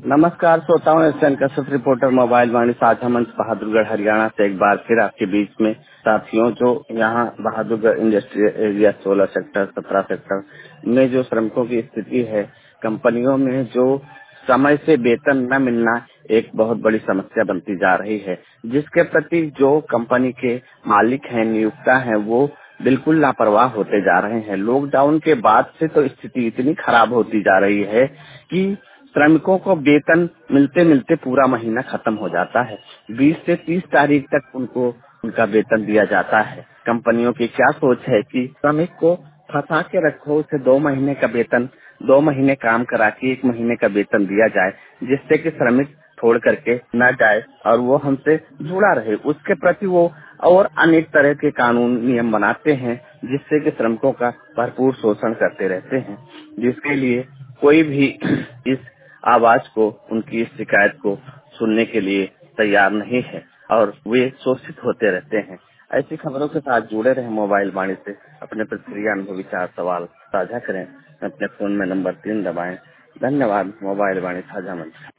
नमस्कार, श्रोताओं। एसएन कसरत रिपोर्टर मोबाइल वाणी साझा मंच बहादुरगढ़ हरियाणा से एक बार फिर आपके बीच में। साथियों, जो यहाँ Bahadurgarh industrial area 16 sector 17 sector में जो श्रमिकों की स्थिति है, कंपनियों में जो समय से वेतन न मिलना एक बहुत बड़ी समस्या बनती जा रही है, जिसके प्रति जो कंपनी के मालिक हैं, नियोक्ता हैं, वो बिल्कुल लापरवाह होते जा रहे हैं। लॉकडाउन के बाद से तो स्थिति इतनी खराब होती जा रही है कि श्रमिकों को वेतन मिलते मिलते पूरा महीना खत्म हो जाता है। 20 से 30 तारीख तक उनको उनका वेतन दिया जाता है। कंपनियों की क्या सोच है कि श्रमिक को फंसा के रखो, उसे 2 महीने का वेतन, 2 महीने काम करा के 1 महीने का वेतन दिया जाए, जिससे कि श्रमिक छोड़ करके न जाए और वो हमसे जुड़ा रहे। उसके प्रति वो और अनेक तरह के कानून नियम बनाते हैं, जिससे कि श्रमिकों का भरपूर शोषण करते रहते हैं, जिसके लिए कोई भी इस आवाज को, उनकी इस शिकायत को सुनने के लिए तैयार नहीं है और वे शोषित होते रहते हैं। ऐसी खबरों के साथ जुड़े रहे मोबाइल वाणी से। अपने प्रतिक्रिया, अनुभव, विचार, सवाल साझा करें। अपने फोन में नंबर 3 दबाएं। धन्यवाद। मोबाइल वाणी साझा मंच।